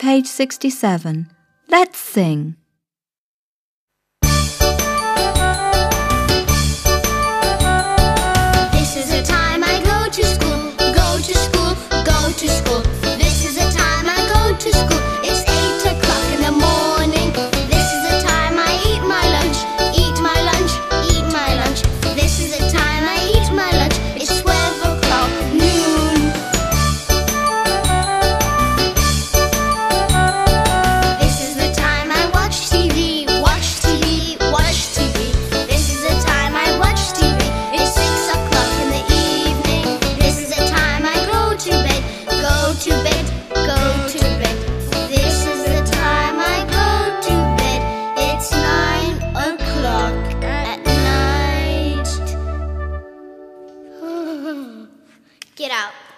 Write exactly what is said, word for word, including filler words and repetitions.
page sixty-seven. Let's sing. This is the time I go to school, go to school, go to school. This is the time I go to school. It's eight o'clock in the morning. This is the time I eat my lunch, eat my lunch, eat my lunch. This is the time I eat my lunch. It's twelve o'clock noon. This is the time I watch T V, watch T V, watch T V. This is the time I watch T V. It's six o'clock in the evening. This is the time I go to bed, go to bed, go to bed. This is the time I go to bed. It's nine o'clock at night. Get out.